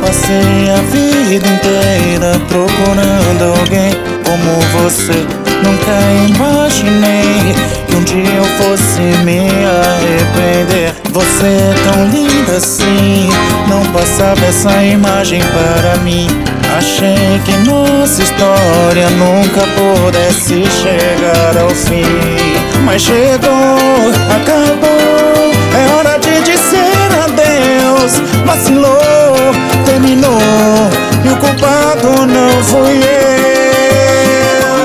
Passei a vida inteira procurando alguém como você. Nunca imaginei que um dia eu fosse me arrepender. Você é tão linda assim, não passava essa imagem para mim. Achei que nossa história nunca pudesse chegar ao fim. Mas chegou, acabou, é hora de dizer adeus. Vacilou, terminou, e o culpado não fui eu.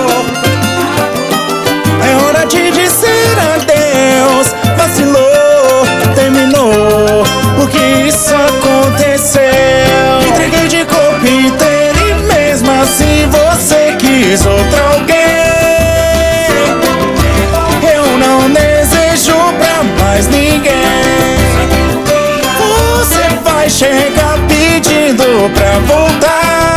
É hora de dizer adeus. Vacilou, terminou, porque isso aconteceu. Entreguei de corpo inteiro e mesmo assim você quis outra alguém. Eu não desejo pra mais ninguém. Você vai chegar pedindo pra voltar,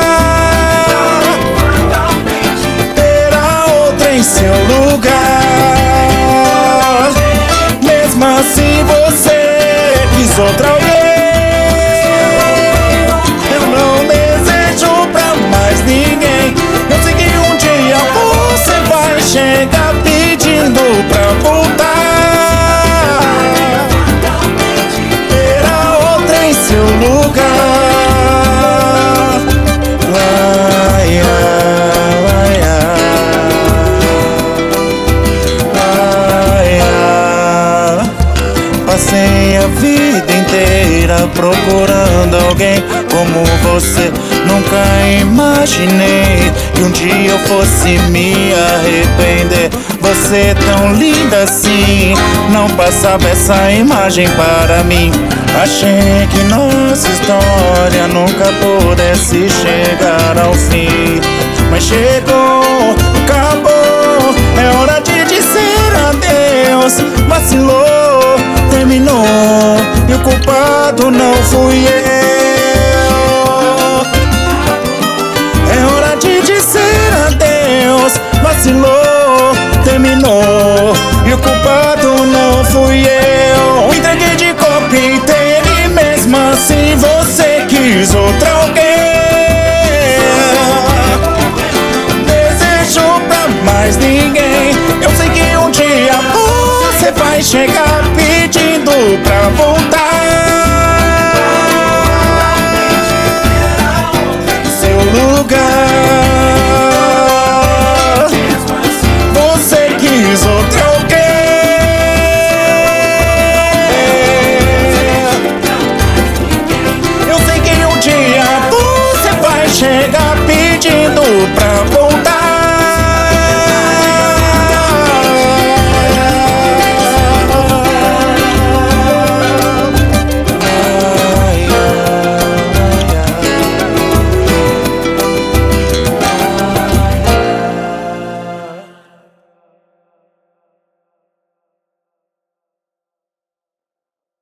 terá outra em seu lugar. Mesmo assim você quis outra alguém. Eu não desejo pra mais ninguém. Eu sei que um dia você vai chegar pedindo pra voltar, terá outra em seu lugar. Passei a vida inteira procurando alguém como você. Nunca imaginei que um dia eu fosse me arrepender. Você é tão linda assim, não passava essa imagem para mim. Achei que nossa história nunca pudesse chegar ao fim. Mas chegou, acabou, é hora de dizer adeus. Vacilou, terminou, e o culpado não fui eu. É hora de dizer adeus. Vacilou, terminou, e o culpado não fui eu. Entreguei de corpo inteiro e mesmo assim você quis outra alguém. Desejo pra mais ninguém. Eu sei que um dia você vai chegar pedindo pra voltar,